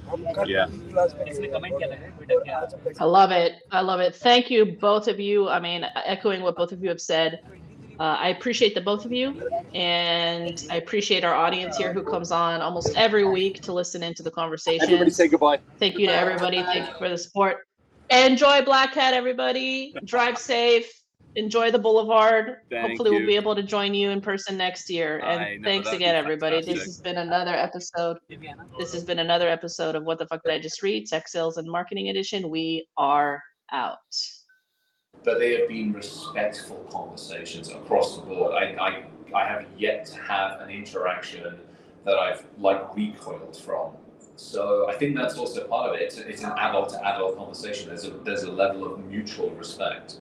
I love it. Thank you, both of you. I mean, echoing what both of you have said. I appreciate the both of you, and I appreciate our audience here who comes on almost every week to listen into the conversation. Everybody say goodbye. Thank you to everybody. Thank you for the support. Enjoy Black Hat, everybody. Drive safe. Enjoy the Boulevard. Hopefully we'll be able to join you in person next year. And thanks again, everybody. Fantastic. This has been another episode. Of What the Fuck Did I Just Read? Tech Sales and Marketing Edition. We are out. But they have been respectful conversations across the board. I have yet to have an interaction that I've recoiled from. So I think that's also part of it. It's an adult to adult conversation. There's a level of mutual respect.